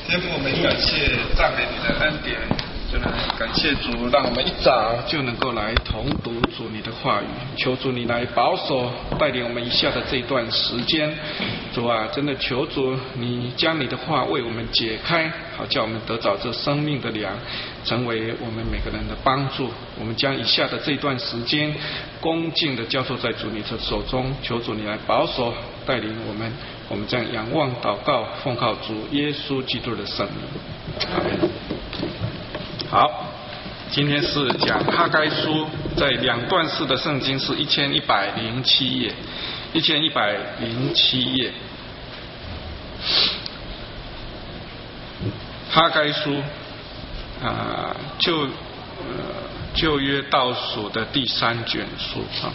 天父，我们感谢赞美你的恩典，就能感谢主，让我们一早就能够来同读主你的话语。求主你来保守带领我们以下的这段时间。主啊，真的求主你将你的话为我们解开，好叫我们得着这生命的粮，成为我们每个人的帮助。我们将以下的这段时间恭敬的交托在主你的手中，求主你来保守带领我们。我们将仰望祷告，奉靠主耶稣基督的圣名，阿门。好，今天是讲哈该书，在两段式的圣经是1107页，1107页。哈该书旧约倒数的第3卷书啊。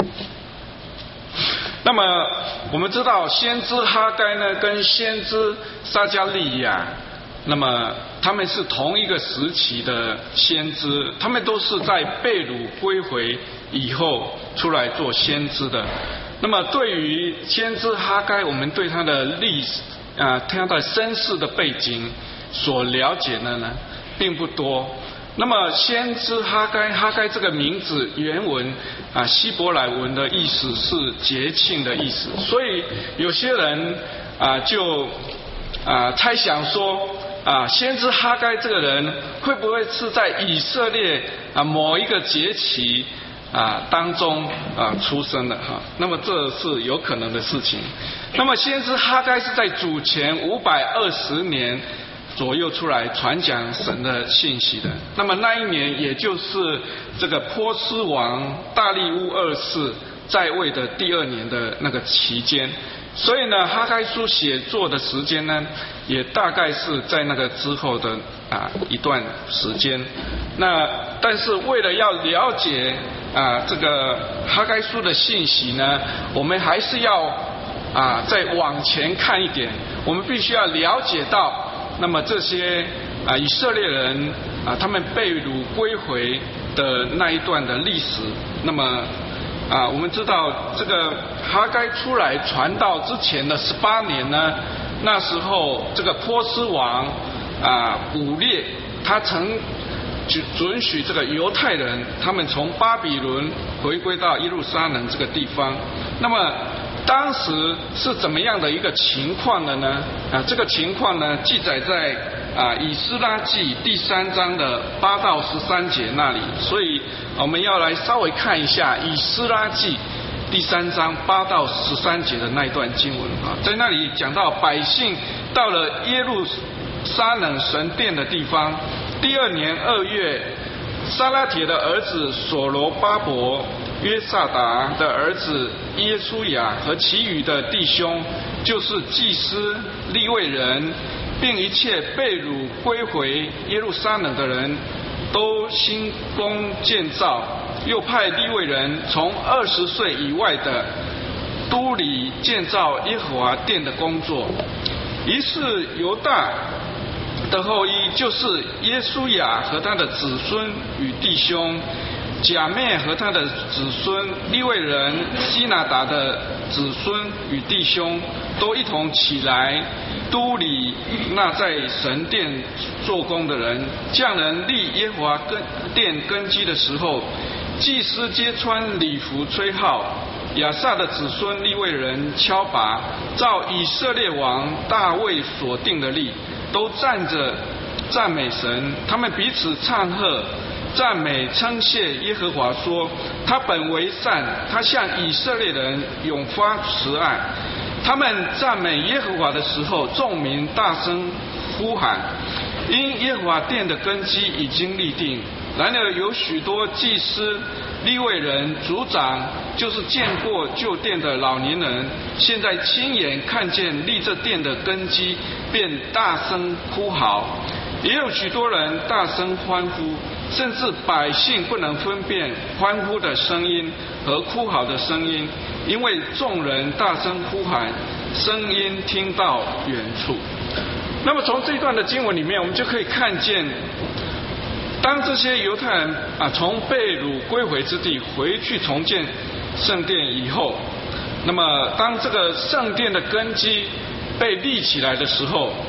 那么我们知道先知哈该呢跟先知撒迦利亚，那么他们是同一个时期的先知，他们都是在被掳归回以后出来做先知的。那么对于先知哈该，我们对他的历史他的身世的背景所了解的呢并不多。那么先知哈该这个名字原文希伯来文的意思是节庆的意思，所以有些人就猜想说先知哈该这个人会不会是在以色列某一个节期当中出生的哈？那么这是有可能的事情。那么先知哈该是在主前520年左右出来传讲神的信息的。那么那一年也就是这个波斯王大利乌2世在位的第2年的那个期间，所以呢哈该书写作的时间呢也大概是在那个之后的一段时间。那但是为了要了解这个哈该书的信息呢，我们还是要再往前看一点，我们必须要了解到那么这些以色列人他们被掳归回的那一段的历史。那么我们知道这个哈该出来传道之前的18年呢，那时候这个波斯王古列他曾准许这个犹太人他们从巴比伦回归到耶路撒冷这个地方。那么当时是怎么样的一个情况的呢？这个情况呢记载在以斯拉记第3章的8到13节那里，所以我们要来稍微看一下以斯拉记第3章8到13节的那一段经文在那里讲到百姓到了耶路撒冷神殿的地方，第2年2月，撒拉铁的儿子所罗巴伯、约萨达的儿子耶书亚和其余的弟兄，就是祭司、利未人，并一切被掳归回耶路撒冷的人，都兴工建造，又派利未人从20岁以外的都里建造耶和华殿的工作。于是犹大的后裔，就是耶书亚和他的子孙与弟兄，甲妹和他的子孙，利未人希拿达的子孙与弟兄，都一同起来，都里那在神殿做工的人，匠人立耶和华殿根基的时候，祭司皆穿礼服吹号，亚萨的子孙利未人敲拔，照以色列王大卫所定的例，都站着赞美神，他们彼此唱和赞美称谢耶和华，说他本为善，他向以色列人永发慈爱。他们赞美耶和华的时候，众民大声呼喊，因耶和华殿的根基已经立定。然而有许多祭司、利未人、族长，就是见过旧殿的老年人，现在亲眼看见立这殿的根基，便大声哭嚎。也有许多人大声欢呼，甚至百姓不能分辨欢呼的声音和哭嚎的声音，因为众人大声呼喊，声音听到远处。那么从这一段的经文里面，我们就可以看见，当这些犹太人从被掳归回之地回去重建圣殿以后，那么当这个圣殿的根基被立起来的时候，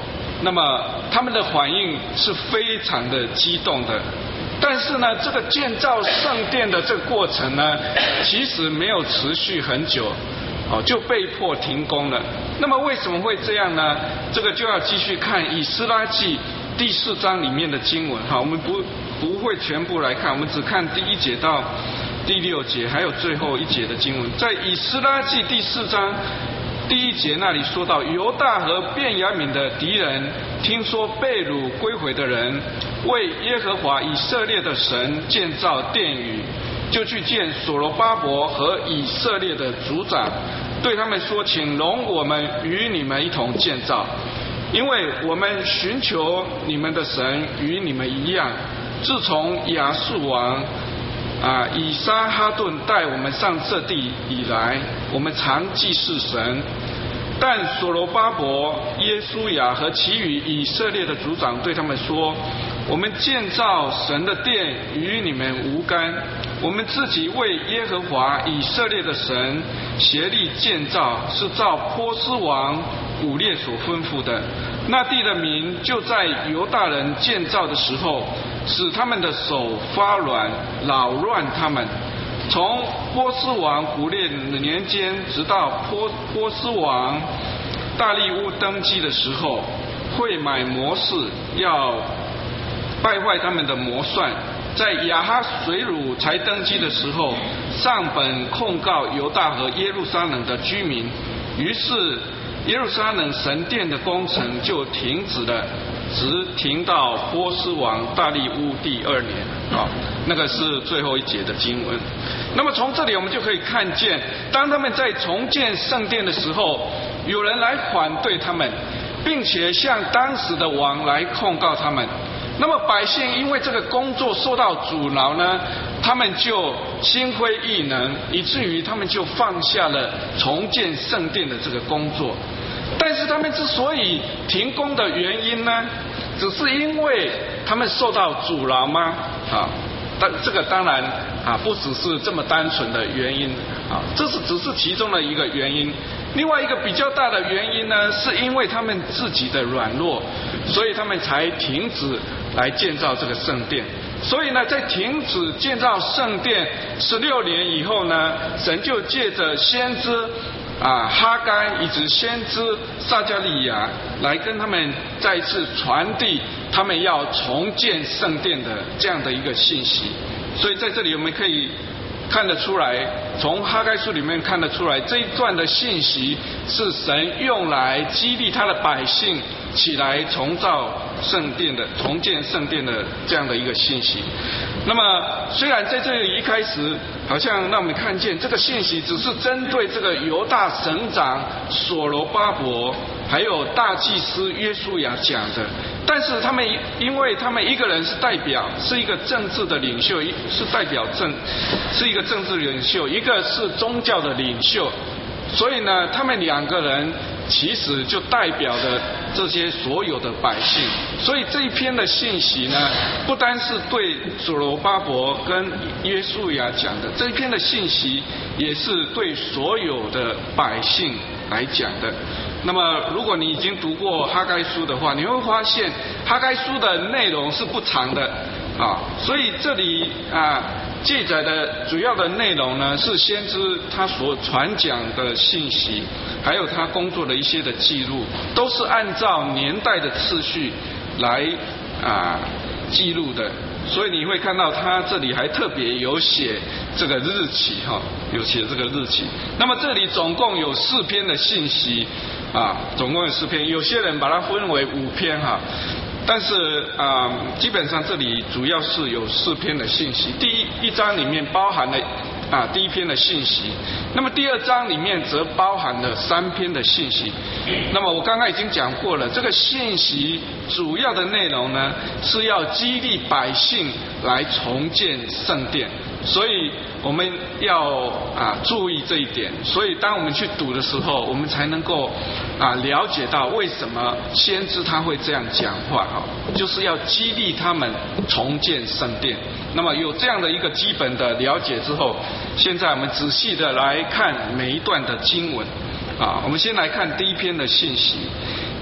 那么他们的反应是非常的激动的。但是呢，这个建造圣殿的这个过程呢，其实没有持续很久，就被迫停工了。那么为什么会这样呢？这个就要继续看以斯拉记第4章里面的经文哈，我们不会全部来看，我们只看第1节到第6节，还有最后1节的经文。在以斯拉记第4章第1节那里说到，犹大和便雅悯的敌人听说被掳归回的人为耶和华以色列的神建造殿宇，就去见所罗巴伯和以色列的族长，对他们说，请容我们与你们一同建造，因为我们寻求你们的神与你们一样。自从亚述王以撒哈顿带我们上这地以来，我们常祭祀神。但所罗巴伯、耶书亚和其余以色列的族长对他们说，我们建造神的殿与你们无干，我们自己为耶和华以色列的神协力建造，是照波斯王古列所吩咐的。那地的民就在犹大人建造的时候，使他们的手发软，扰乱他们。从波斯王古列年间，直到波斯王大利乌登基的时候，会买谋士，要败坏他们的谋算。在亚哈水鲁才登基的时候，上本控告犹大和耶路撒冷的居民，于是耶路撒冷神殿的工程就停止了，直停到波斯王大利乌第2年。那个是最后1节的经文。那么从这里我们就可以看见，当他们在重建圣殿的时候，有人来反对他们，并且向当时的王来控告他们。那么百姓因为这个工作受到阻挠呢，他们就心灰意冷，以至于他们就放下了重建圣殿的这个工作。但是他们之所以停工的原因呢，只是因为他们受到阻挠吗？但这个当然不只是这么单纯的原因这只是其中的一个原因。另外一个比较大的原因呢，是因为他们自己的软弱，所以他们才停止来建造这个圣殿。所以呢，在停止建造圣殿16年以后呢，神就借着先知哈该以及先知撒迦利亚来跟他们再一次传递他们要重建圣殿的这样的一个信息。所以在这里我们可以看得出来，从哈该书里面看得出来，这一段的信息是神用来激励他的百姓起来重建圣殿的这样的一个信息。那么虽然在这里一开始好像让我们看见这个信息只是针对这个犹大省长所罗巴伯还有大祭司约书亚讲的，但是因为他们一个人是代表，是一个政治的领袖，是一个政治领袖，一个是宗教的领袖，所以呢，他们2个人其实就代表着这些所有的百姓。所以这一篇的信息呢，不单是对所罗巴伯跟约书亚讲的，这一篇的信息也是对所有的百姓来讲的。那么如果你已经读过哈该书的话，你会发现哈该书的内容是不长的所以这里记载的主要的内容呢，是先知他所传讲的信息，还有他工作的一些的记录，都是按照年代的次序来记录的。所以你会看到他这里还特别有写这个日期有写这个日期。那么这里总共有4篇的信息总共有4篇，有些人把它分为5篇但是基本上这里主要是有4篇的信息。第一章里面包含了第1篇的信息，那么第2章里面则包含了3篇的信息。那么我刚刚已经讲过了，这个信息主要的内容呢，是要激励百姓来重建圣殿，所以我们要注意这一点。所以当我们去读的时候，我们才能够了解到为什么先知他会这样讲话就是要激励他们重建圣殿。那么有这样的一个基本的了解之后，现在我们仔细的来看每一段的经文我们先来看第1篇的信息。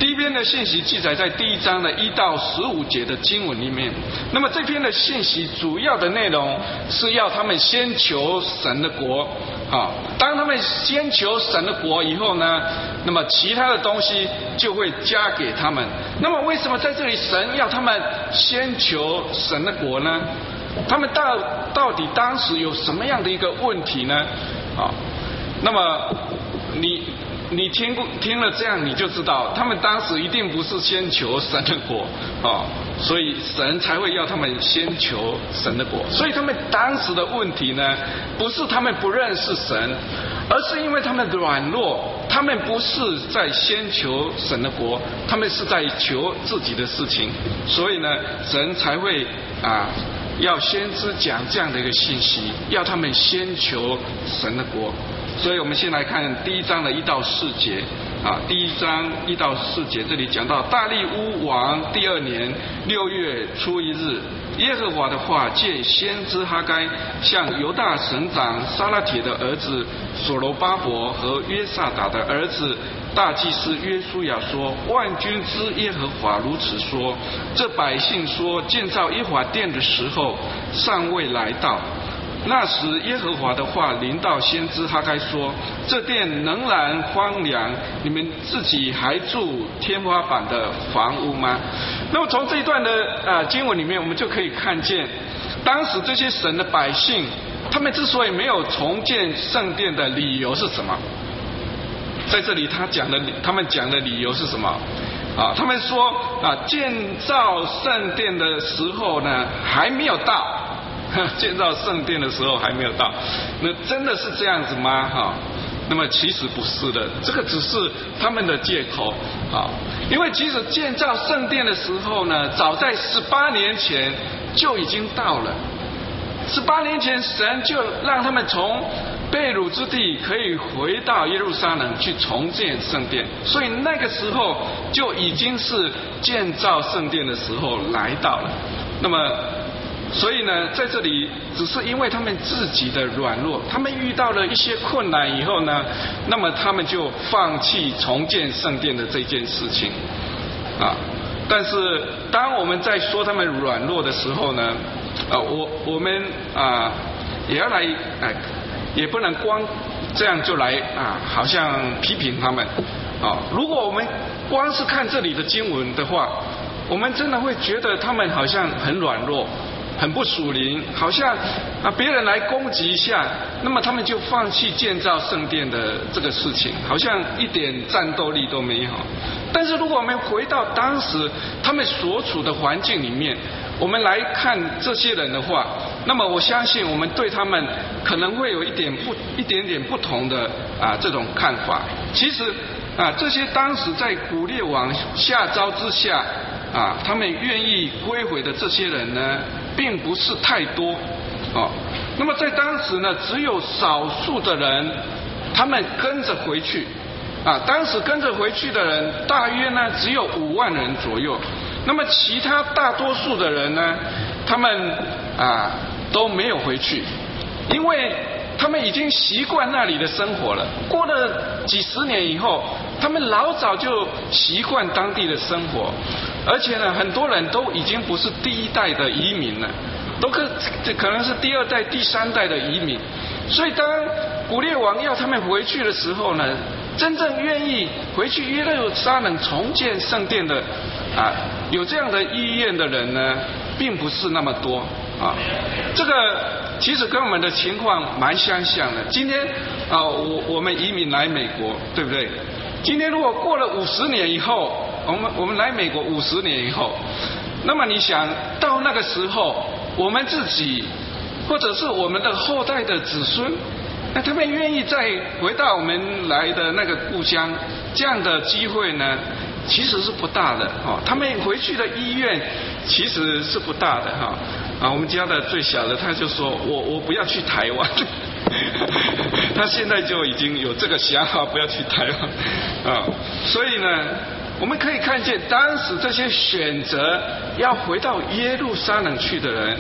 第一篇的信息记载在第1章的1到15节的经文里面。那么这篇的信息主要的内容是要他们先求神的国啊。当他们先求神的国以后呢，那么其他的东西就会加给他们。那么为什么在这里神要他们先求神的国呢？他们到底当时有什么样的一个问题呢？啊，那么你听了这样，你就知道他们当时一定不是先求神的国啊，所以神才会要他们先求神的国。所以他们当时的问题呢，不是他们不认识神，而是因为他们软弱，他们不是在先求神的国，他们是在求自己的事情，所以呢，神才会要先知讲这样的一个信息，要他们先求神的国。所以我们先来看第1章的1到4节啊。第1章1到4节这里讲到，大利乌王第2年6月初1日，耶和华的话借先知哈该向犹大省长撒拉铁的儿子所罗巴伯和约萨达的儿子大祭司约书亚说：万军之耶和华如此说，这百姓说建造耶和华殿的时候尚未来到。那时耶和华的话临到先知哈该说：这殿仍然荒凉，你们自己还住天花板的房屋吗？那么从这一段的经文里面，我们就可以看见，当时这些神的百姓，他们之所以没有重建圣殿的理由是什么？在这里他们讲的理由是什么？他们说建造圣殿的时候呢还没有到。建造圣殿的时候还没有到，那真的是这样子吗？那么其实不是的，这个只是他们的借口因为其实建造圣殿的时候呢，早在18年前就已经到了。18年前，神就让他们从被掳之地可以回到耶路撒冷去重建圣殿，所以那个时候就已经是建造圣殿的时候来到了。那么所以呢，在这里只是因为他们自己的软弱，他们遇到了一些困难以后呢，那么他们就放弃重建圣殿的这件事情但是当我们在说他们软弱的时候呢，我们也要来也不能光这样就来好像批评他们如果我们光是看这里的经文的话，我们真的会觉得他们好像很软弱，很不属灵，好像别人来攻击一下，那么他们就放弃建造圣殿的这个事情，好像一点战斗力都没有。但是如果我们回到当时他们所处的环境里面，我们来看这些人的话，那么我相信我们对他们可能会有一点点不同的这种看法。其实这些当时在古列王下诏之下他们愿意归回的这些人呢，并不是太多那么在当时呢，只有少数的人他们跟着回去当时跟着回去的人大约呢只有5万人左右。那么其他大多数的人呢，他们都没有回去，因为他们已经习惯那里的生活了。过了几十年以后，他们老早就习惯当地的生活，而且呢，很多人都已经不是第1代的移民了，都可能是第2代、第3代的移民。所以当古列王要他们回去的时候呢，真正愿意回去耶路撒冷重建圣殿的有这样的意愿的人呢，并不是那么多这个其实跟我们的情况蛮相像的。今天我们移民来美国，对不对？今天如果过了50年以后，我们来美国50年以后，那么你想到那个时候，我们自己或者是我们的后代的子孙，那他们愿意再回到我们来的那个故乡，这样的机会呢，其实是不大的他们回去的意愿其实是不大的我们家的最小的他就说我不要去台湾他现在就已经有这个想法，不要去台湾所以呢，我们可以看见当时这些选择要回到耶路撒冷去的人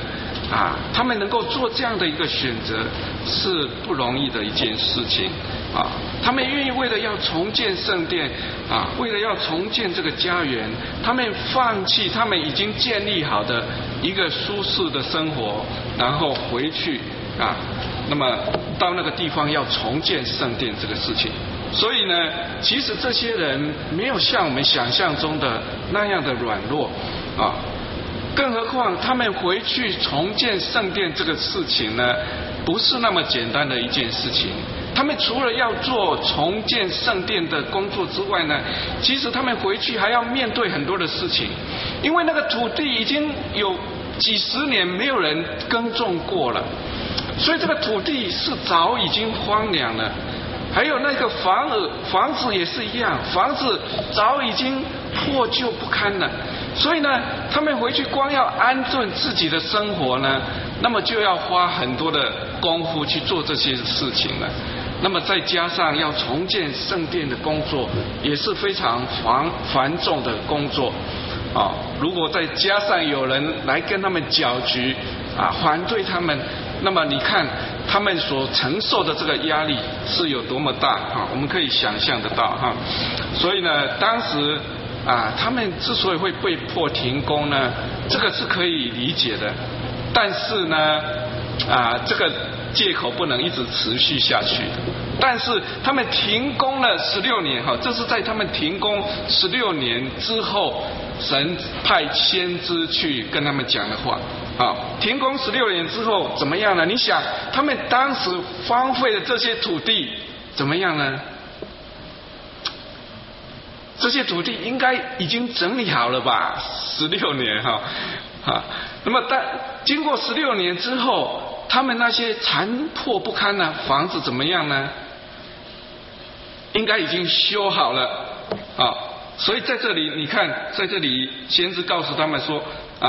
他们能够做这样的一个选择是不容易的一件事情他们愿意为了要重建圣殿啊，为了要重建这个家园，他们放弃他们已经建立好的一个舒适的生活，然后回去啊，那么到那个地方要重建圣殿这个事情。所以呢，其实这些人没有像我们想象中的那样的软弱啊，更何况他们回去重建圣殿这个事情呢，不是那么简单的一件事情。他们除了要做重建圣殿的工作之外呢，其实他们回去还要面对很多的事情，因为那个土地已经有几十年没有人耕种过了，所以这个土地是早已经荒凉了。还有那个房子也是一样，房子早已经破旧不堪了。所以呢，他们回去光要安顿自己的生活呢，那么就要花很多的功夫去做这些事情了。那么再加上要重建圣殿的工作，也是非常繁重的工作啊。如果再加上有人来跟他们搅局啊，反对他们，那么你看他们所承受的这个压力是有多么大啊，我们可以想象得到哈。所以呢，当时啊，他们之所以会被迫停工呢，这个是可以理解的。但是呢，这个借口不能一直持续下去。但是他们停工了16年哈，这是在他们停工16年之后，神派先知去跟他们讲的话。啊，停工16年之后怎么样呢？你想，他们当时荒废的这些土地怎么样呢？这些土地应该已经整理好了吧？16年哈，那么经过16年之后，他们那些残破不堪的房子怎么样呢？应该已经修好了啊。所以在这里你看，在这里先知告诉他们说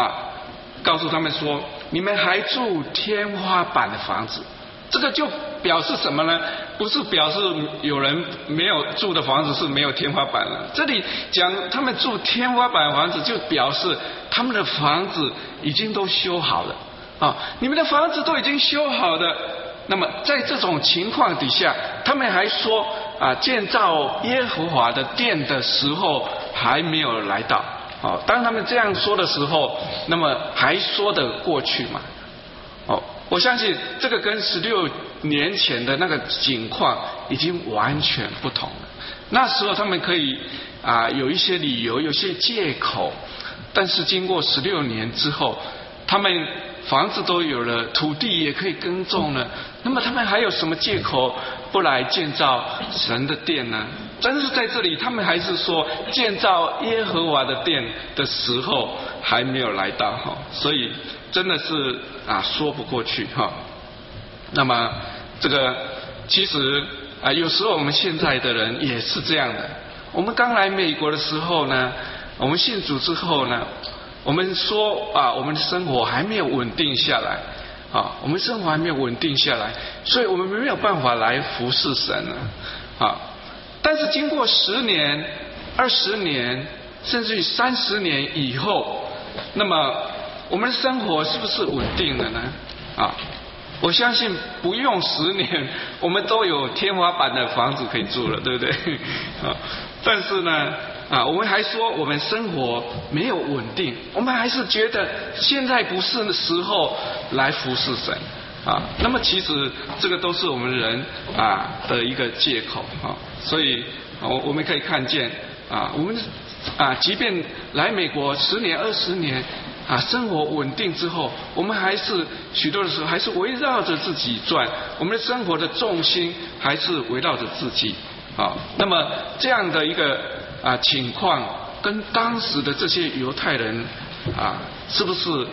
你们还住天花板的房子，这个就表示什么呢？不是表示有人没有住的房子是没有天花板了。这里讲他们住天花板的房子，就表示他们的房子已经都修好了啊！你们的房子都已经修好了，那么在这种情况底下，他们还说建造耶和华的殿的时候还没有来到。当他们这样说的时候，那么还说得过去吗？我相信这个跟16年前的那个情况已经完全不同了。那时候他们可以有一些理由，有些借口，但是经过16年之后，他们房子都有了，土地也可以耕种了，那么他们还有什么借口不来建造神的殿呢？但是在这里他们还是说建造耶和华的殿的时候还没有来到哈，所以真的是说不过去哈。那么这个其实有时候我们现在的人也是这样的。我们刚来美国的时候呢，我们信主之后呢，我们说我们的生活还没有稳定下来我们生活还没有稳定下来，所以我们没有办法来服侍神了但是经过10年、20年，甚至于30年以后，那么我们的生活是不是稳定了呢？我相信不用10年，我们都有天花板的房子可以住了，对不对？但是呢，我们还说我们生活没有稳定，我们还是觉得现在不是时候来服侍神那么其实这个都是我们人的一个借口所以我们可以看见我们即便来美国10年、20年生活稳定之后，我们还是许多的时候还是围绕着自己转，我们的生活的重心还是围绕着自己那么这样的一个情况，跟当时的这些犹太人是不是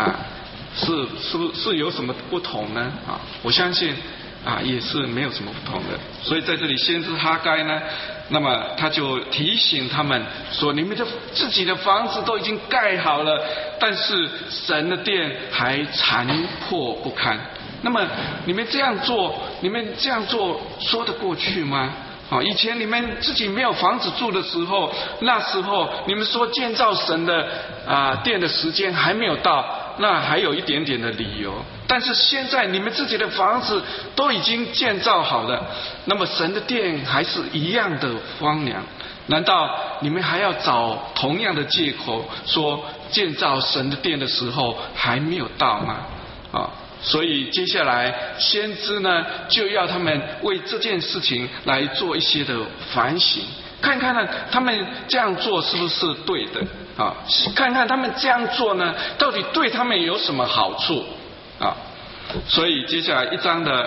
是有什么不同呢？我相信也是没有什么不同的。所以在这里先知哈该呢，那么他就提醒他们说，你们的自己的房子都已经盖好了，但是神的殿还残破不堪。那么你们这样做说得过去吗？以前你们自己没有房子住的时候，那时候你们说建造神的殿的时间还没有到，那还有一点点的理由。 但是现在你们自己的房子都已经建造好了，那么神的殿还是一样的荒凉。难道你们还要找同样的借口说建造神的殿的时候还没有到吗？所以接下来先知呢就要他们为这件事情来做一些的反省，看看呢他们这样做是不是对的看看他们这样做呢到底对他们有什么好处所以接下来1章的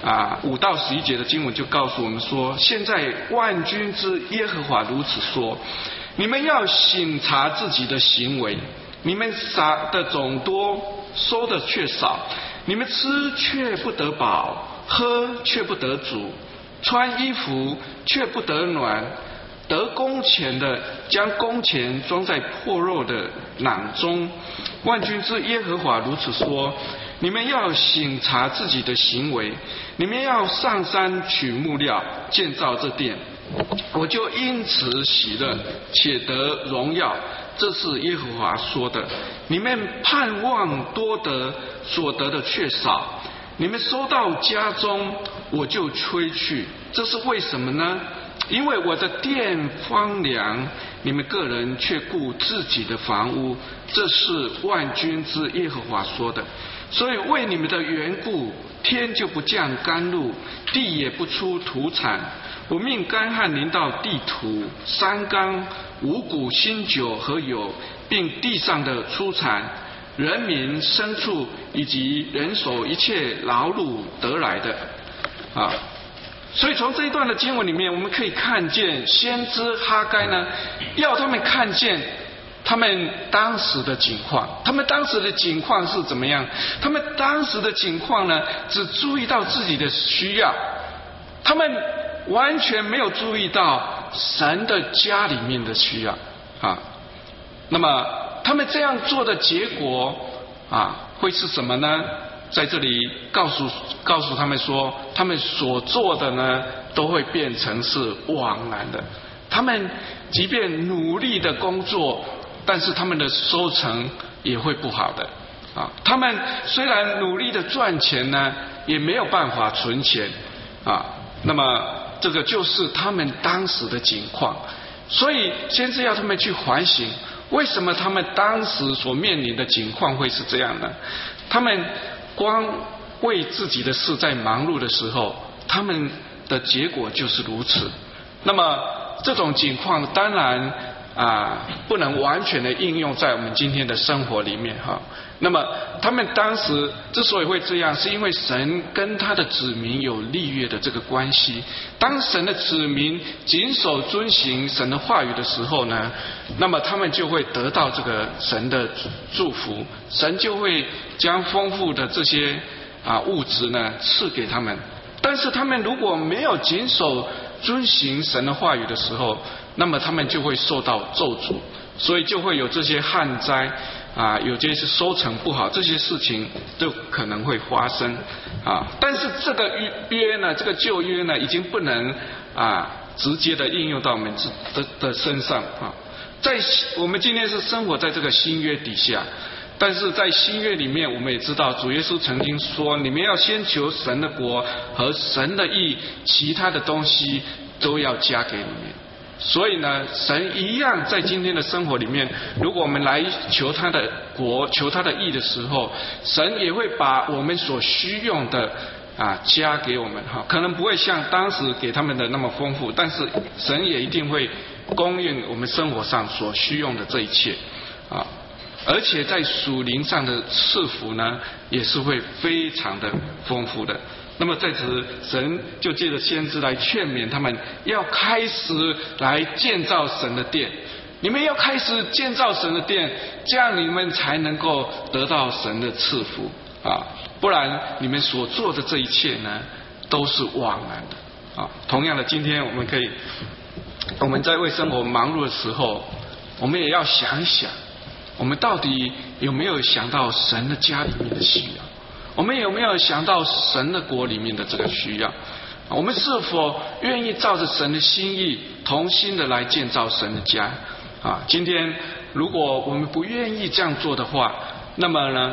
5到11节的经文就告诉我们说，现在万军之耶和华如此说，你们要省察自己的行为，你们撒的种多，收的却少，你们吃却不得饱，喝却不得足，穿衣服却不得暖，得工钱的将工钱装在破肉的囊中。万军之耶和华如此说，你们要省察自己的行为，你们要上山取木料建造这殿，我就因此喜乐且得荣耀，这是耶和华说的。你们盼望多得，所得的却少，你们收到家中，我就吹去，这是为什么呢？因为我的殿荒凉，你们个人却顾自己的房屋，这是万军之耶和华说的。所以为你们的缘故，天就不降甘露，地也不出土产。我命干旱临到地土、山冈、五谷、新酒和油，并地上的出产，人民、牲畜以及人手一切劳碌得来的所以从这一段的经文里面，我们可以看见先知哈该呢，要他们看见他们当时的境况。他们当时的境况是怎么样？他们当时的境况呢，只注意到自己的需要，他们完全没有注意到神的家里面的需要那么他们这样做的结果会是什么呢？在这里告诉他们说，他们所做的呢都会变成是枉然的。他们即便努力的工作，但是他们的收成也会不好的他们虽然努力的赚钱呢，也没有办法存钱那么这个就是他们当时的境况。所以先是要他们去反省，为什么他们当时所面临的境况会是这样呢？他们光为自己的事在忙碌的时候，他们的结果就是如此。那么这种情况当然不能完全的应用在我们今天的生活里面那么他们当时之所以会这样，是因为神跟他的子民有立约的这个关系。当神的子民谨守遵行神的话语的时候呢，那么他们就会得到这个神的祝福，神就会将丰富的这些物质呢赐给他们。但是他们如果没有谨守遵行神的话语的时候，那么他们就会受到咒诅，所以就会有这些旱灾有些是收成不好，这些事情都可能会发生但是这个约呢，这个旧约呢，已经不能直接的应用到我们的身上在我们今天是生活在这个新约底下，但是在新约里面，我们也知道主耶稣曾经说，你们要先求神的国和神的义，其他的东西都要加给你们。所以呢，神一样在今天的生活里面，如果我们来求他的国、求他的义的时候，神也会把我们所需用的加给我们可能不会像当时给他们的那么丰富，但是神也一定会供应我们生活上所需用的这一切而且在属灵上的赐福呢，也是会非常的丰富的。那么在此，神就借着先知来劝勉他们，要开始来建造神的殿。你们要开始建造神的殿，这样你们才能够得到神的赐福不然你们所做的这一切呢，都是枉然的同样的，今天我们在为生活忙碌的时候，我们也要想一想，我们到底有没有想到神的家里面的需要？我们有没有想到神的国里面的这个需要？我们是否愿意照着神的心意，同心的来建造神的家今天如果我们不愿意这样做的话，那么呢，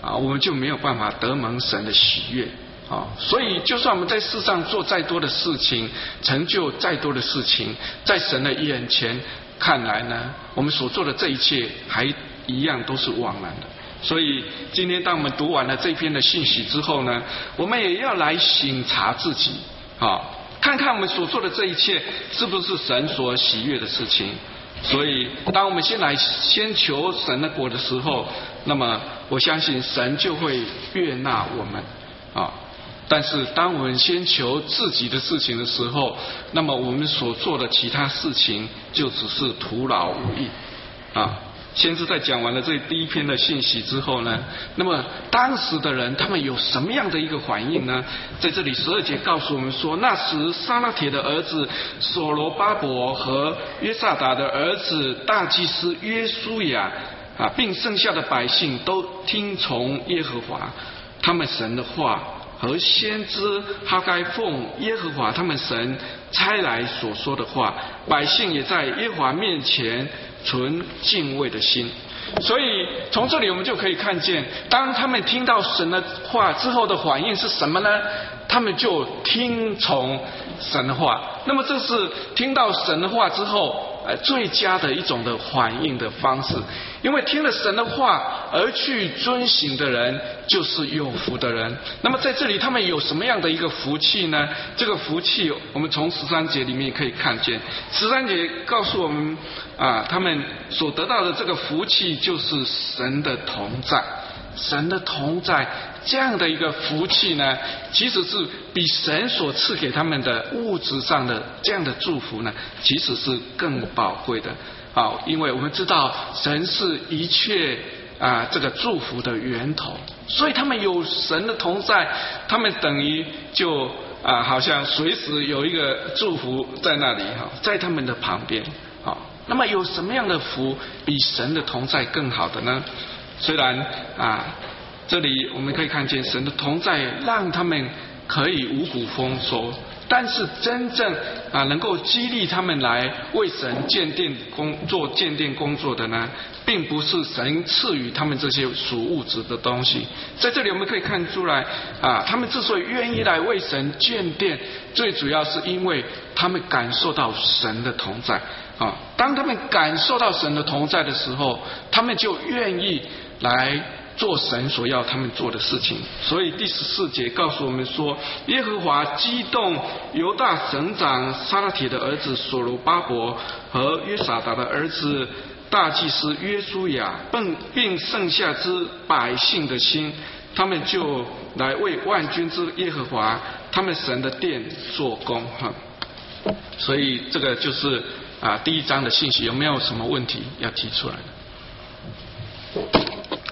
我们就没有办法得蒙神的喜悦。所以就算我们在世上做再多的事情，成就再多的事情，在神的眼前看来呢，我们所做的这一切还一样都是枉然的。所以今天当我们读完了这篇的信息之后呢，我们也要来省察自己，看看我们所做的这一切是不是神所喜悦的事情。所以当我们先求神的国的时候，那么我相信神就会悦纳我们。但是当我们先求自己的事情的时候，那么我们所做的其他事情就只是徒劳无益。先知在讲完了这第一篇的信息之后呢，那么当时的人他们有什么样的一个反应呢？在这里12节告诉我们说，那时撒拉铁的儿子所罗巴伯和约萨达的儿子大祭司约书亚并剩下的百姓都听从耶和华他们神的话，和先知哈该奉耶和华他们神差来所说的话，百姓也在耶和华面前存敬畏的心。所以从这里我们就可以看见，当他们听到神的话之后的反应是什么呢？他们就听从神的话。那么这是听到神的话之后最佳的一种的反应的方式，因为听了神的话而去遵行的人就是有福的人。那么在这里他们有什么样的一个福气呢？这个福气我们从13节里面可以看见。13节告诉我们他们所得到的这个福气就是神的同在。神的同在这样的一个福气呢，其实是比神所赐给他们的物质上的这样的祝福呢，其实是更宝贵的。因为我们知道神是一切这个祝福的源头，所以他们有神的同在，他们等于就好像随时有一个祝福在那里在他们的旁边。那么有什么样的福比神的同在更好的呢？虽然这里我们可以看见神的同在让他们可以五谷丰收，但是真正能够激励他们来为神做建殿工作的呢，并不是神赐予他们这些属物质的东西。在这里我们可以看出来他们之所以愿意来为神建殿，最主要是因为他们感受到神的同在。当他们感受到神的同在的时候，他们就愿意来做神所要他们做的事情。所以第14节告诉我们说，耶和华激动犹大省长撒拉铁的儿子所罗巴伯和约撒达的儿子大祭司约书亚并剩下之百姓的心，他们就来为万军之耶和华他们神的殿做工。所以这个就是第一章的信息。有没有什么问题要提出来的？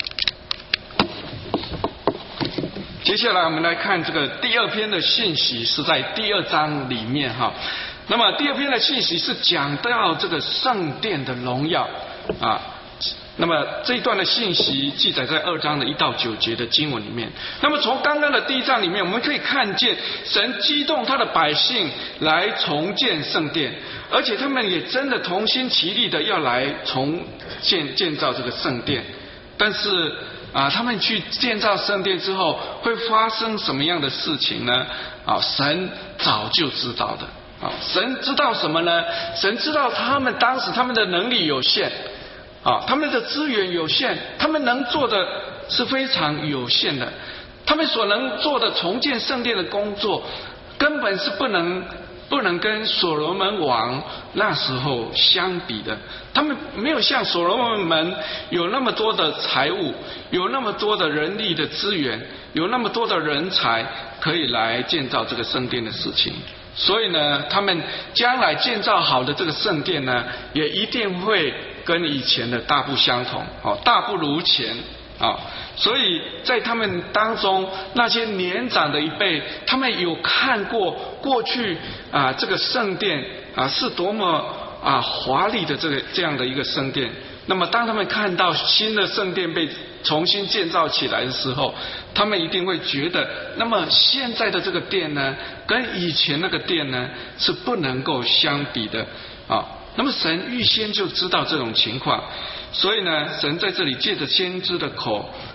接下来我们来看这个第二篇的信息，是在第2章里面那么第2篇的信息是讲到这个圣殿的荣耀那么这一段的信息记载在2章的1到9节的经文里面。那么从刚刚的第1章里面，我们可以看见神激动他的百姓来重建圣殿，而且他们也真的同心齐力的要来建造这个圣殿。但是他们去建造圣殿之后会发生什么样的事情呢？神早就知道的。神知道什么呢？神知道他们当时他们的能力有限他们的资源有限，他们能做的是非常有限的。他们所能做的重建圣殿的工作根本是不能跟所罗门王那时候相比的。他们没有像所罗门有那么多的财物，有那么多的人力的资源，有那么多的人才可以来建造这个圣殿的事情。所以呢，他们将来建造好的这个圣殿呢，也一定会跟以前的大不相同大不如前所以在他们当中那些年长的一辈，他们有看过过去这个圣殿是多么华丽的这样的一个圣殿。那么当他们看到新的圣殿被重新建造起来的时候，他们一定会觉得，那么现在的这个殿呢，跟以前那个殿呢是不能够相比的那么神预先就知道这种情况，所以呢，神在这里借着先知的口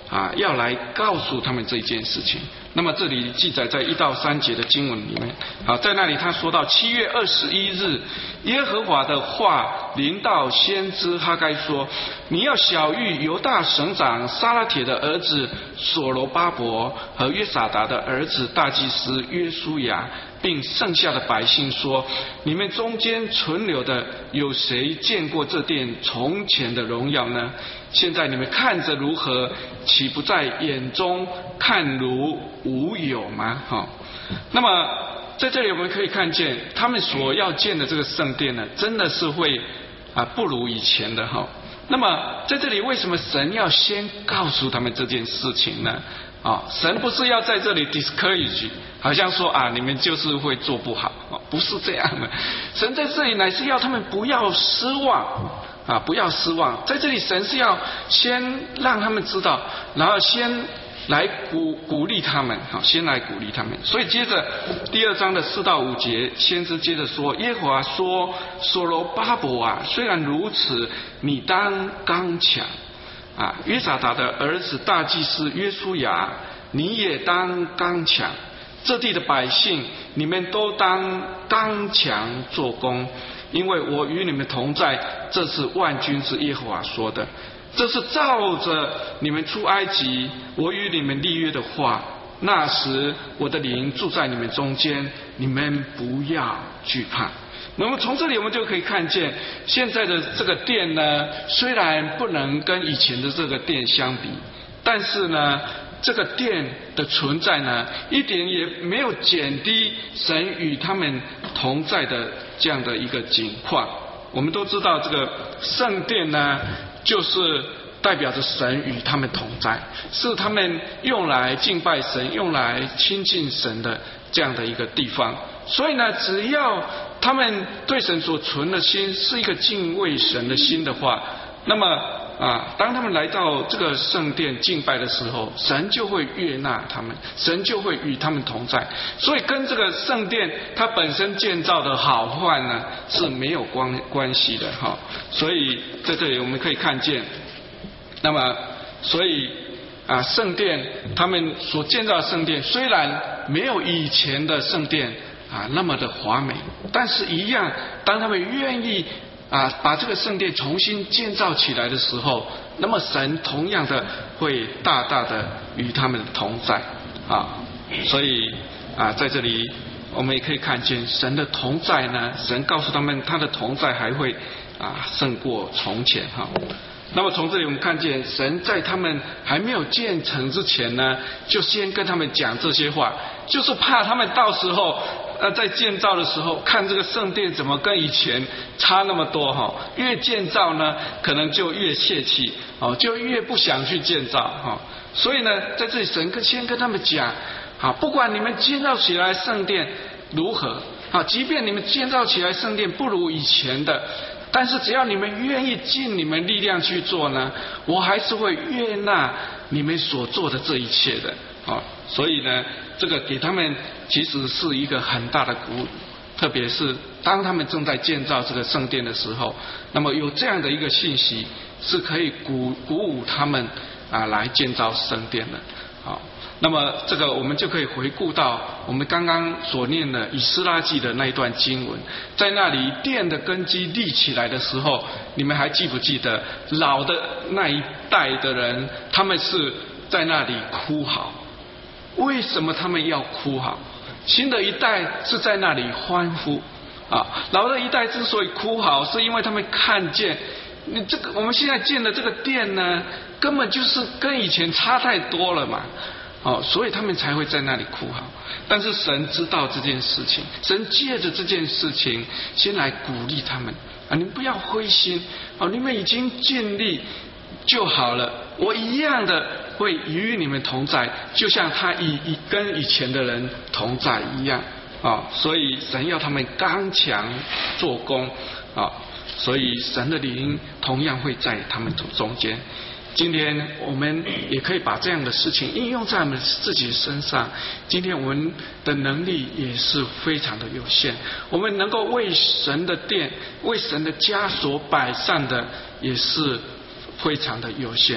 要来告诉他们这件事情。那么这里记载在1到3节的经文里面，在那里他说到7月21日，耶和华的话临到先知哈该说：你要晓谕犹大省长撒拉铁的儿子所罗巴伯和约撒达的儿子大祭司约书亚，并剩下的百姓说：你们中间存留的有谁见过这殿从前的荣耀呢？现在你们看着如何，岂不在眼中看如无有吗？那么在这里我们可以看见，他们所要建的这个圣殿呢，真的是会不如以前的哈。那么在这里为什么神要先告诉他们这件事情呢？神不是要在这里 discourage， 好像说你们就是会做不好，不是这样的。神在这里乃是要他们不要失望不要失望。在这里神是要先让他们知道，然后先来鼓励他们，先来鼓励他们。所以接着第2章的4到5节，先知接着说：耶和华说，所罗巴伯虽然如此，你当刚强。约撒达的儿子大祭司约书亚，你也当刚强。这地的百姓，你们都当刚强做工，因为我与你们同在。这是万军之耶和华说的。这是照着你们出埃及我与你们立约的话。那时我的灵住在你们中间，你们不要惧怕。那么从这里我们就可以看见，现在的这个殿呢，虽然不能跟以前的这个殿相比，但是呢，这个殿的存在呢，一点也没有减低神与他们同在的这样的一个景况。我们都知道，这个圣殿呢，就是代表着神与他们同在，是他们用来敬拜神、用来亲近神的这样的一个地方。所以呢，只要他们对神所存的心是一个敬畏神的心的话，那么当他们来到这个圣殿敬拜的时候，神就会悦纳他们，神就会与他们同在。所以跟这个圣殿它本身建造的好坏呢是没有关系的哈。所以在这里我们可以看见，那么所以圣殿他们所建造的圣殿虽然没有以前的圣殿那么的华美，但是一样，当他们愿意把这个圣殿重新建造起来的时候，那么神同样的会大大的与他们同在所以在这里我们也可以看见神的同在呢，神告诉他们他的同在还会胜过从前那么从这里我们看见，神在他们还没有建成之前呢，就先跟他们讲这些话，就是怕他们到时候在建造的时候看这个圣殿怎么跟以前差那么多越建造呢可能就越泄气就越不想去建造所以呢，在这里神先跟他们讲不管你们建造起来圣殿如何即便你们建造起来圣殿不如以前的，但是只要你们愿意尽你们力量去做呢，我还是会悦纳你们所做的这一切的所以呢，这个给他们其实是一个很大的鼓舞，特别是当他们正在建造这个圣殿的时候，那么有这样的一个信息是可以鼓舞他们来建造圣殿的那么这个我们就可以回顾到我们刚刚所念的以斯拉记的那一段经文，在那里殿的根基立起来的时候，你们还记不记得老的那一代的人，他们是在那里哭嚎？为什么他们要哭嚎？新的一代是在那里欢呼老的一代之所以哭嚎，是因为他们看见这个我们现在建的这个殿呢，根本就是跟以前差太多了嘛所以他们才会在那里哭嚎。但是神知道这件事情，神借着这件事情先来鼓励他们你们不要灰心你们已经尽力就好了，我一样的会与你们同在，就像他跟以前的人同在一样所以神要他们刚强做工所以神的灵同样会在他们中间。今天我们也可以把这样的事情应用在我们自己身上。今天我们的能力也是非常的有限，我们能够为神的殿、为神的家所摆上的也是非常的有限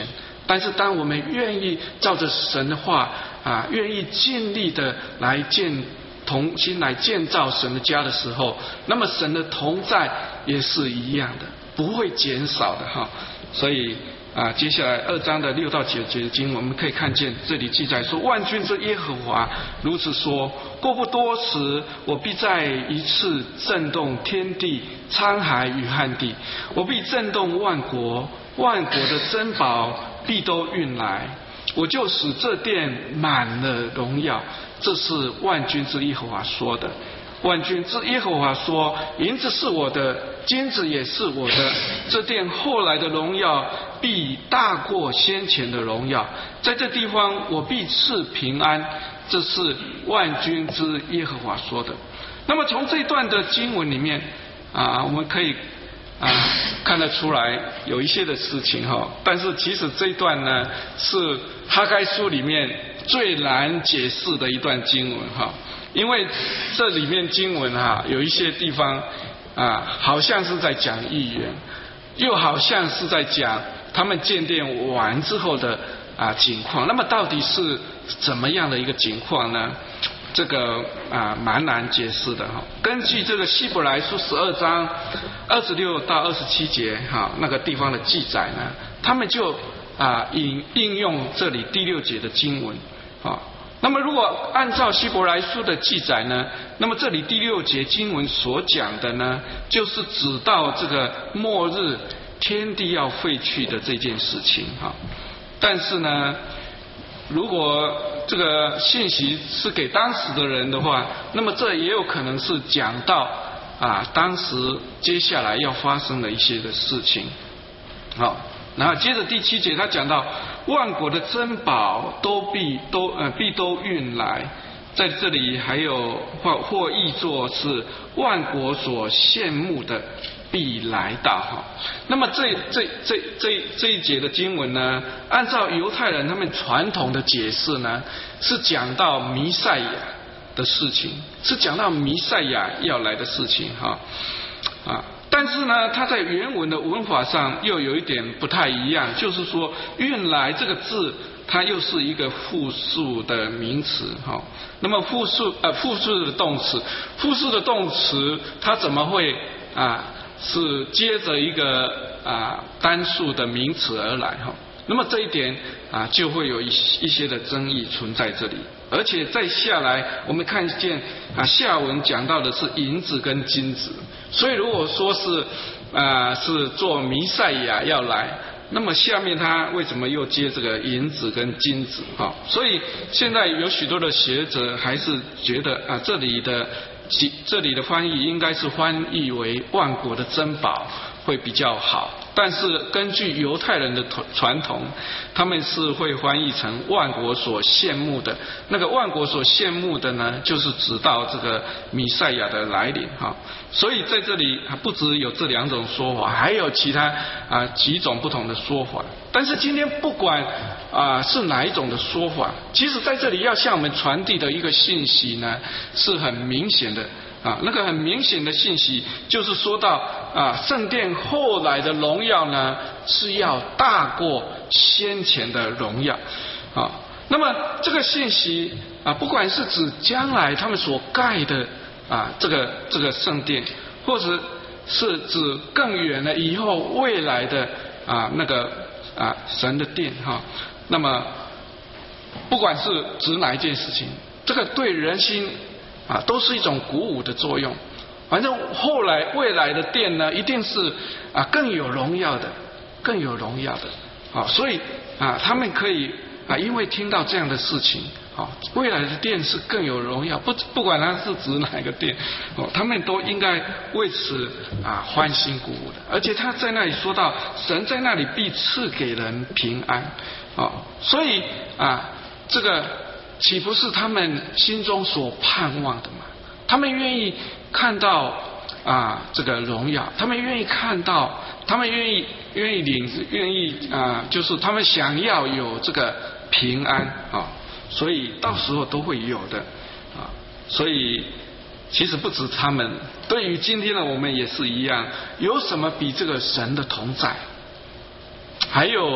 但是当我们愿意照着神的话愿意尽力的来同心来建造神的家的时候，那么神的同在也是一样的，不会减少的哈。所以接下来2章的6到9节的经文，我们可以看见这里记载说，万军之耶和华如此说，过不多时，我必再一次震动天地、沧海与旱地，我必震动万国，万国的珍宝必都运来，我就使这殿满了荣耀。这是万军之耶和华说的。万军之耶和华说，银子是我的，金子也是我的，这殿后来的荣耀必大过先前的荣耀，在这地方我必赐平安。这是万军之耶和华说的。那么从这段的经文里面我们可以看得出来有一些的事情哈，但是其实这一段呢是哈该书里面最难解释的一段经文哈，因为这里面经文有一些地方好像是在讲预言，又好像是在讲他们建殿完之后的情况。那么到底是怎么样的一个情况呢？这个蛮难解释的哈。根据这个希伯来书12章26到27节那个地方的记载呢，他们就应用这里第6节的经文那么如果按照希伯来书的记载呢，那么这里第6节经文所讲的呢，就是指到这个末日天地要废去的这件事情但是呢，如果这个信息是给当时的人的话，那么这也有可能是讲到当时接下来要发生的一些的事情然后接着第7节他讲到万国的珍宝必都运来，在这里还有或译作是万国所羡慕的必来到那么这一节的经文呢，按照犹太人他们传统的解释呢，是讲到弥赛亚的事情，是讲到弥赛亚要来的事情但是呢，它在原文的文法上又有一点不太一样，就是说运来这个字它又是一个复数的名词那么复数的动词，复数的动词它怎么会是接着一个单数的名词而来那么这一点就会有一些的争议存在这里。而且再下来我们看见下文讲到的是银子跟金子，所以如果说是做弥赛亚要来，那么下面他为什么又接这个银子跟金子所以现在有许多的学者还是觉得这里的翻译应该是翻译为万国的珍宝会比较好，但是根据犹太人的传统，他们是会翻译成万国所羡慕的。那个万国所羡慕的呢，就是指到这个弥赛亚的来临所以在这里不只有这2种说法，还有其他几种不同的说法。但是今天不管是哪一种的说法，其实在这里要向我们传递的一个信息呢，是很明显的那个很明显的信息就是说到圣殿后来的荣耀呢，是要大过先前的荣耀那么这个信息不管是指将来他们所盖的这个圣殿，或者是指更远的以后未来的那个神的殿那么不管是指哪一件事情，这个对人心都是一种鼓舞的作用。反正后来未来的殿呢，一定是更有荣耀的，更有荣耀的所以他们可以因为听到这样的事情未来的殿是更有荣耀，不管它是指哪个殿他们都应该为此欢欣鼓舞的。而且他在那里说到神在那里必赐给人平安所以这个岂不是他们心中所盼望的吗？他们愿意看到这个荣耀，他们愿意看到，他们愿意就是他们想要有这个平安所以到时候都会有的所以其实不止他们，对于今天的我们也是一样。有什么比这个神的同在，还有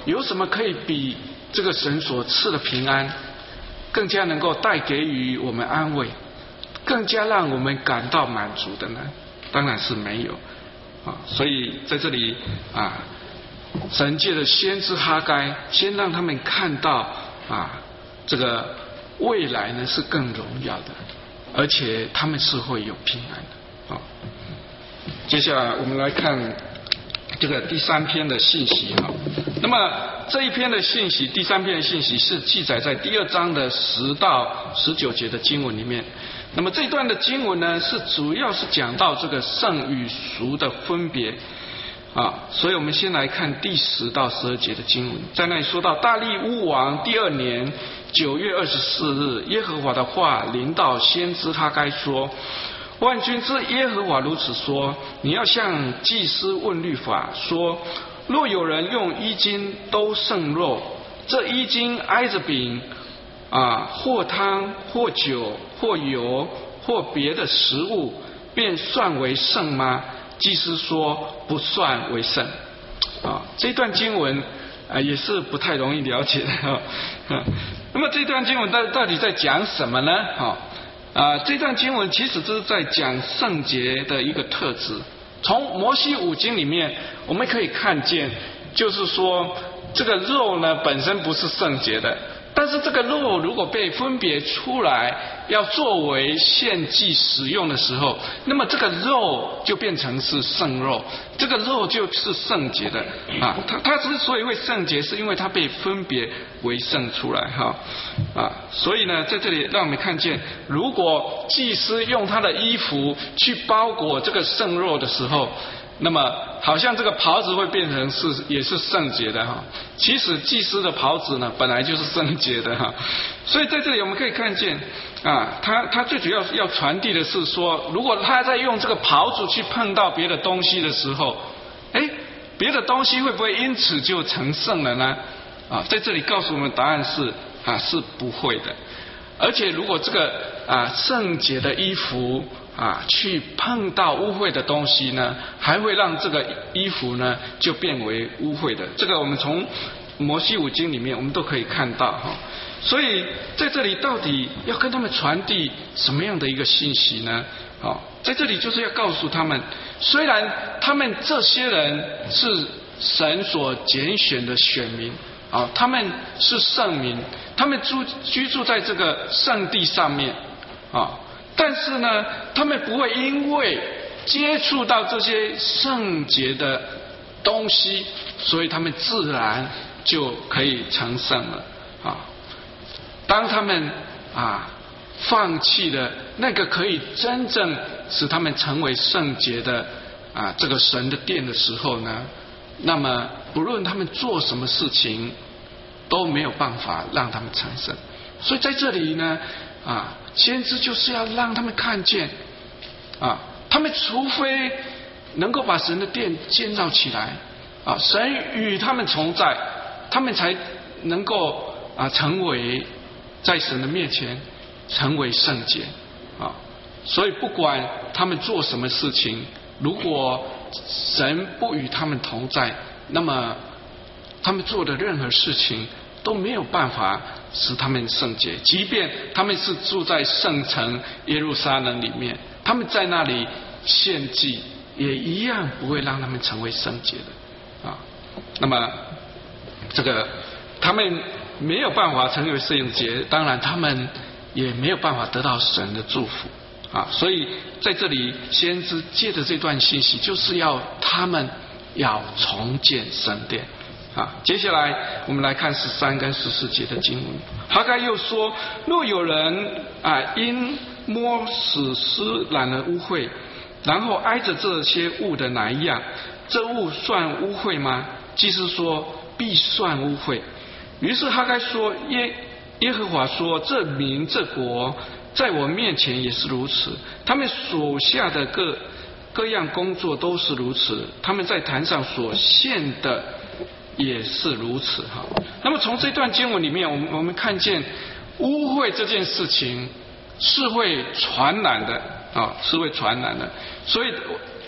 有什么可以比这个神所赐的平安更加能够带给予我们安慰，更加让我们感到满足的呢？当然是没有啊。所以在这里啊，神借着先知哈该，先让他们看到啊，这个未来呢是更荣耀的，而且他们是会有平安的啊。接下来我们来看这个第三篇的信息哈。那么这一篇的信息，第三篇的信息是记载在第2章的10到19节的经文里面。那么这一段的经文呢，是主要是讲到这个圣与俗的分别啊。所以我们先来看第10到12节的经文，在那里说到，大利乌王第2年9月24日，耶和华的话临到先知哈该说，万军之耶和华如此说，你要向祭司问律法，说，若有人用衣襟兜圣肉，这衣襟挨着饼或汤或酒或油或别的食物，便算为圣吗？祭司说，不算为圣。这段经文也是不太容易了解的。那么这段经文到底在讲什么呢？这段经文其实这是在讲圣洁的一个特质。从摩西五经里面我们可以看见，就是说这个肉呢本身不是圣洁的，但是这个肉如果被分别出来要作为献祭使用的时候，那么这个肉就变成是圣肉，这个肉就是圣洁的它之所以会圣洁，是因为它被分别为圣出来所以呢在这里让我们看见，如果祭司用他的衣服去包裹这个圣肉的时候，那么好像这个袍子会变成也是圣洁的其实祭司的袍子呢本来就是圣洁的所以在这里我们可以看见他最主要要传递的是说，如果他在用这个袍子去碰到别的东西的时候，别的东西会不会因此就成圣了呢？在这里告诉我们答案是不会的。而且如果这个圣洁的衣服去碰到污秽的东西呢，还会让这个衣服呢就变为污秽的。这个我们从摩西五经里面我们都可以看到所以在这里到底要跟他们传递什么样的一个信息呢？在这里就是要告诉他们，虽然他们这些人是神所拣选的选民他们是圣民，他们居住在这个圣地上面但是呢他们不会因为接触到这些圣洁的东西，所以他们自然就可以成圣了当他们放弃了那个可以真正使他们成为圣洁的这个神的殿的时候呢，那么不论他们做什么事情都没有办法让他们成圣。所以在这里呢先知就是要让他们看见他们除非能够把神的殿建造起来神与他们同在，他们才能够成为在神的面前成为圣洁所以不管他们做什么事情，如果神不与他们同在，那么他们做的任何事情都没有办法使他们圣洁。即便他们是住在圣城耶路撒冷里面，他们在那里献祭也一样不会让他们成为圣洁的那么这个他们没有办法成为圣洁，当然他们也没有办法得到神的祝福所以在这里先知借着这段信息，就是要他们要重建圣殿接下来我们来看13跟14节的经文。哈该又说，若有人因摸死尸染了污秽，然后挨着这些物的哪一样，这物算污秽吗？祭司说，必算污秽。于是哈该说，耶和华说，这民这国在我面前也是如此，他们所下的各样工作都是如此，他们在坛上所献的也是如此那么从这段经文里面我们看见污秽这件事情是会传染的是会传染的。所以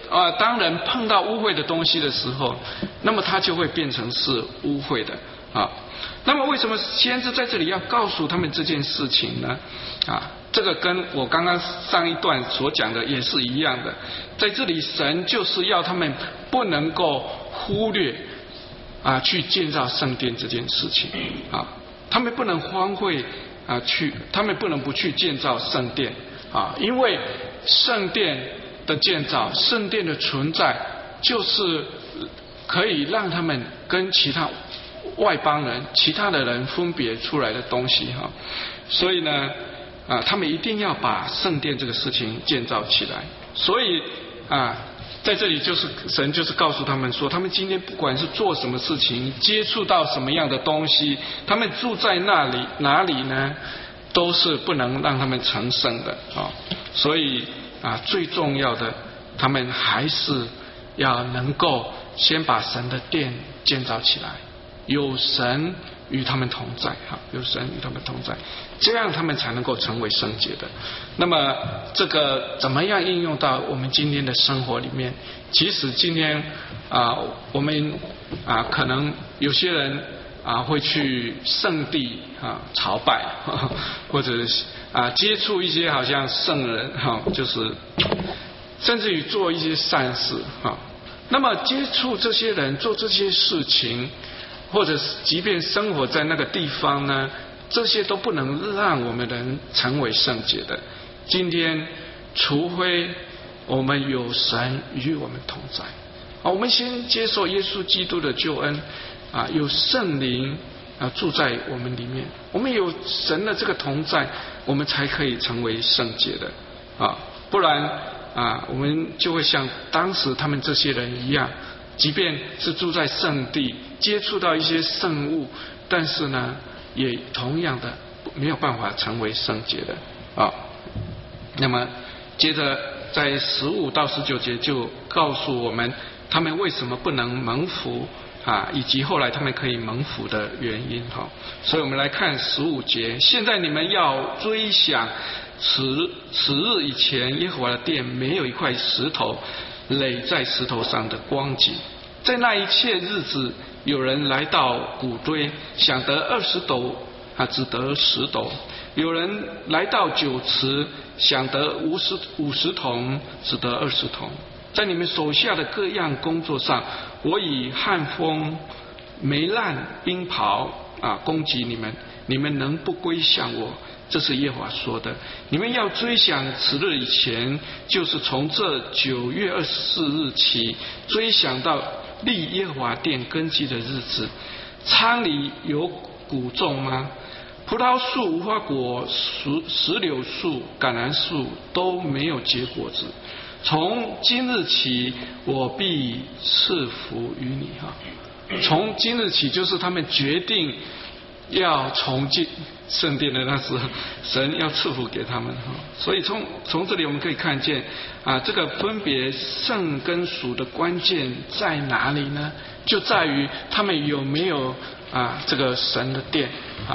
当人碰到污秽的东西的时候，那么它就会变成是污秽的啊。那么为什么先知在这里要告诉他们这件事情呢？啊，这个跟我刚刚上一段所讲的也是一样的。在这里，神就是要他们不能够忽略去建造圣殿这件事情啊，他们不能荒废他们不能不去建造圣殿啊，因为圣殿的建造，圣殿的存在，就是可以让他们跟其他外邦人、其他的人分别出来的东西哈。所以呢，他们一定要把圣殿这个事情建造起来。所以在这里就是神就是告诉他们说，他们今天不管是做什么事情，接触到什么样的东西，他们住在哪里呢，都是不能让他们成圣的啊。所以最重要的，他们还是要能够先把神的殿建造起来，有神与他们同在有神与他们同在，这样他们才能够成为圣洁的。那么这个怎么样应用到我们今天的生活里面？其实今天我们可能有些人会去圣地朝拜，或者接触一些好像圣人就是甚至于做一些善事那么接触这些人做这些事情，或者即便生活在那个地方呢，这些都不能让我们人成为圣洁的。今天除非我们有神与我们同在我们先接受耶稣基督的救恩有圣灵住在我们里面，我们有神的这个同在，我们才可以成为圣洁的不然我们就会像当时他们这些人一样，即便是住在圣地，接触到一些圣物，但是呢，也同样的没有办法成为圣洁的那么接着在15到19节就告诉我们，他们为什么不能蒙福以及后来他们可以蒙福的原因所以我们来看15节，现在你们要追想此日以前耶和华的殿没有一块石头垒在石头上的光景，在那一切日子，有人来到谷堆，想得20斗只得10斗；有人来到酒池，想得50桶，只得20桶。在你们手下的各样工作上，我以旱风、霉烂、冰雹攻击你们，你们能不归向我？这是耶和华说的。你们要追想此日以前，就是从这9月24日起，追想到立耶和华殿根基的日子。仓里有谷种吗？葡萄树、无花果、石榴树、橄榄树都没有结果子。从今日起，我必赐福于你从今日起，就是他们决定要重建圣殿的那时候，神要赐福给他们所以从这里我们可以看见这个分别圣跟属的关键在哪里呢？就在于他们有没有这个神的殿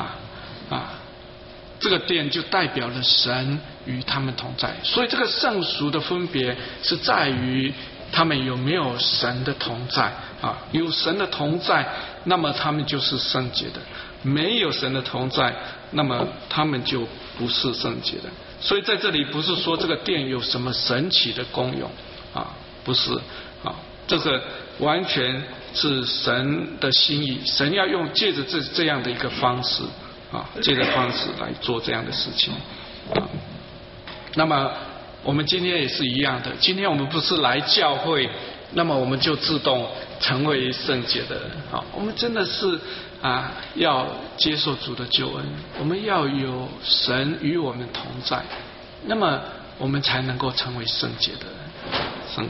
这个殿就代表了神与他们同在，所以这个圣属的分别是在于他们有没有神的同在有神的同在，那么他们就是圣洁的；没有神的同在，那么他们就不是圣洁的。所以在这里不是说这个殿有什么神奇的功用不是这个完全是神的心意，神要用借着这样的一个方式借着方式来做这样的事情那么我们今天也是一样的，今天我们不是来教会，那么我们就自动成为圣洁的人我们真的是要接受主的救恩，我们要有神与我们同在，那么我们才能够成为圣洁的人。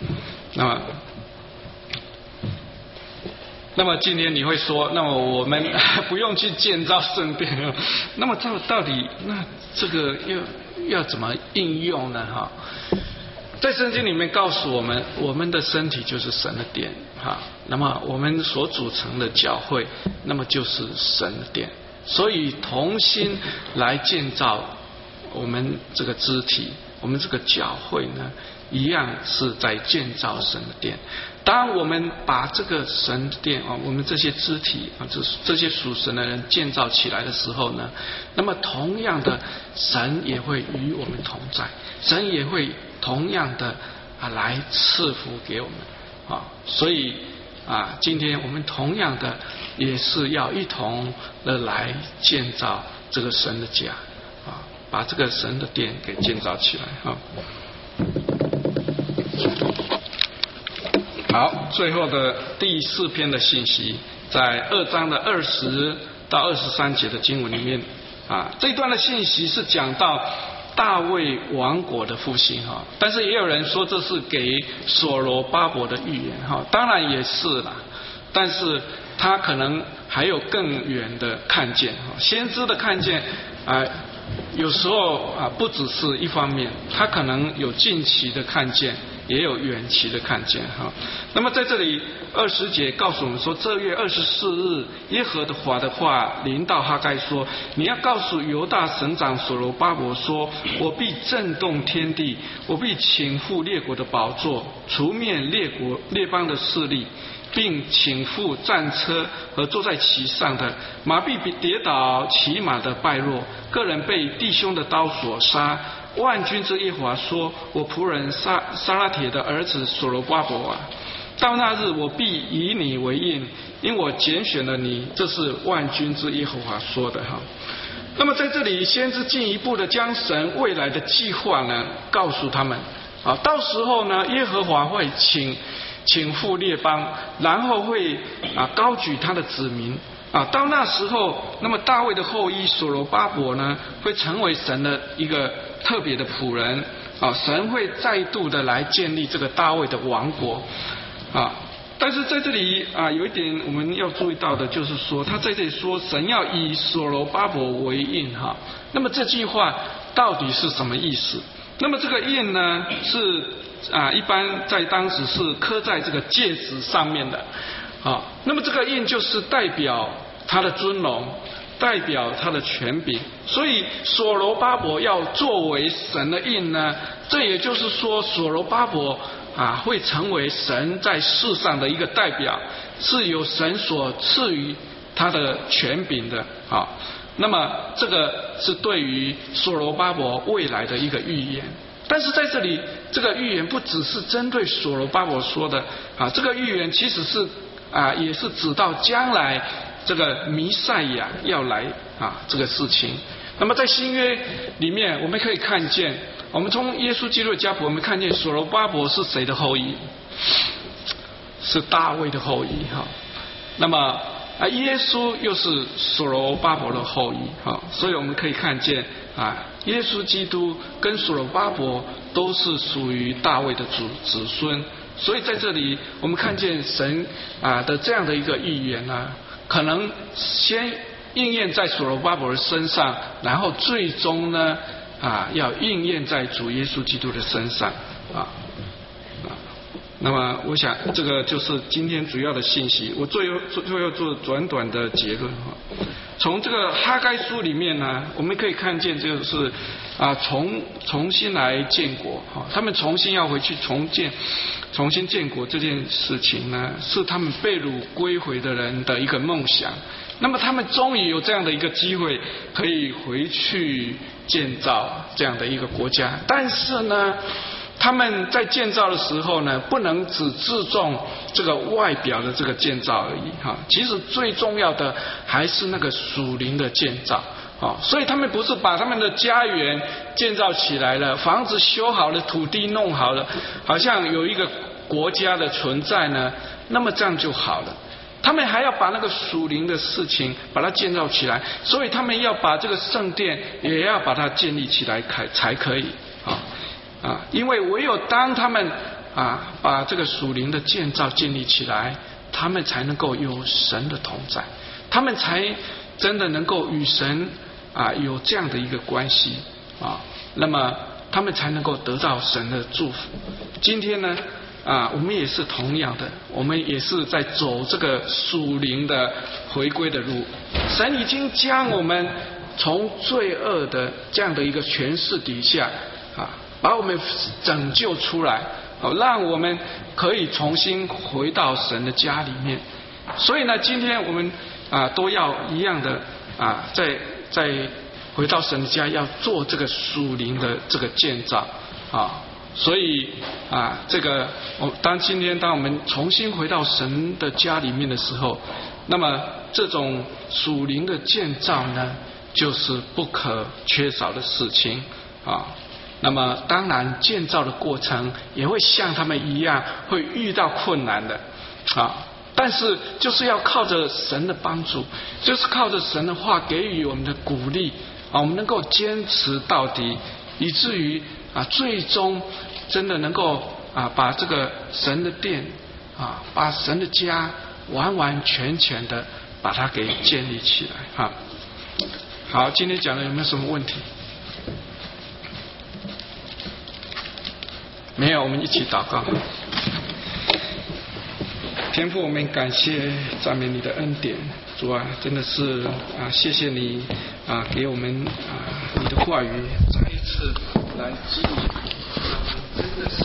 那么今天你会说，那么我们不用去建造圣殿那么到底那这个要怎么应用呢在圣经里面告诉我们，我们的身体就是神的殿那么我们所组成的教会，那么就是神的殿，所以同心来建造我们这个肢体， 我们这个教会呢，一样是在建造神的殿。当我们把这个神的殿啊，我们这些肢体啊，这些属神的人建造起来的时候呢，那么同样的，神也会与我们同在，神也会同样的来赐福给我们啊。所以今天我们同样的也是要一同的来建造这个神的家啊，把这个神的殿给建造起来啊。好，最后的第4篇的信息，在2章的20到23节的经文里面这一段的信息是讲到大卫王国的复兴哈，但是也有人说这是给所罗巴伯的预言哈，当然也是啦，但是他可能还有更远的看见哈，先知的看见有时候不只是一方面，他可能有近期的看见，也有远期的看见哈。那么在这里20节告诉我们说，这月24日，耶和华的话临到哈该说：你要告诉犹大省长所罗巴伯说，我必震动天地，我必倾覆列国的宝座，除灭列邦的势力，并倾覆战车和坐在其上的，马必跌倒，骑马的败落，个人被弟兄的刀所杀。万军之耶和华说：我仆人撒拉铁的儿子所罗巴伯啊，到那日我必以你为印，因我拣选了你。这是万军之耶和华说的哈。那么在这里，先知进一步的将神未来的计划呢告诉他们到时候呢，耶和华会倾覆列邦，然后会高举他的子民到那时候，那么大卫的后裔所罗巴伯呢，会成为神的一个特别的仆人神会再度的来建立这个大卫的王国但是在这里有一点我们要注意到的，就是说他在这里说神要以所罗巴伯为印那么这句话到底是什么意思？那么这个印呢是一般在当时是刻在这个戒指上面的那么这个印就是代表他的尊荣，代表他的权柄，所以所罗巴伯要作为神的印呢，这也就是说所罗巴伯会成为神在世上的一个代表，是由神所赐予他的权柄的那么这个是对于所罗巴伯未来的一个预言。但是在这里，这个预言不只是针对所罗巴伯说的这个预言其实是也是指到将来这个弥赛亚要来这个事情。那么在新约里面，我们可以看见，我们从耶稣基督的家谱，我们看见所罗巴伯是谁的后裔？是大卫的后裔那么耶稣又是所罗巴伯的后裔所以我们可以看见耶稣基督跟所罗巴伯都是属于大卫的子孙。所以在这里我们看见神的这样的一个预言可能先应验在所罗巴伯的身上，然后最终呢要应验在主耶稣基督的身上那么我想这个就是今天主要的信息。我最后做短的结论从这个哈该书里面呢，我们可以看见就是重新来建国他们重新要回去重新建国这件事情呢，是他们被掳归回的人的一个梦想。那么他们终于有这样的一个机会，可以回去建造这样的一个国家。但是呢，他们在建造的时候呢，不能只注重这个外表的这个建造而已其实最重要的还是那个属灵的建造所以他们不是把他们的家园建造起来了，房子修好了，土地弄好了，好像有一个国家的存在呢，那么这样就好了。他们还要把那个属灵的事情把它建造起来，所以他们要把这个圣殿也要把它建立起来才可以因为唯有当他们把这个属灵的建造建立起来，他们才能够有神的同在，他们才真的能够与神有这样的一个关系那么他们才能够得到神的祝福。今天呢我们也是同样的，我们也是在走这个属灵的回归的路。神已经将我们从罪恶的这样的一个权势底下把我们拯救出来，让我们可以重新回到神的家里面。所以呢，今天我们都要一样的再回到神的家，要做这个属灵的这个建造所以这个当我们重新回到神的家里面的时候，那么这种属灵的建造呢，就是不可缺少的事情那么当然建造的过程也会像他们一样会遇到困难的但是就是要靠着神的帮助，就是靠着神的话给予我们的鼓励我们能够坚持到底，以至于最终真的能够把这个神的殿把神的家完完全全的把它给建立起来好，今天讲的有没有什么问题？没有，我们一起祷告。天父，我们感谢赞美你的恩典，主啊，真的是谢谢你给我们你的话语再一次来激励，真的是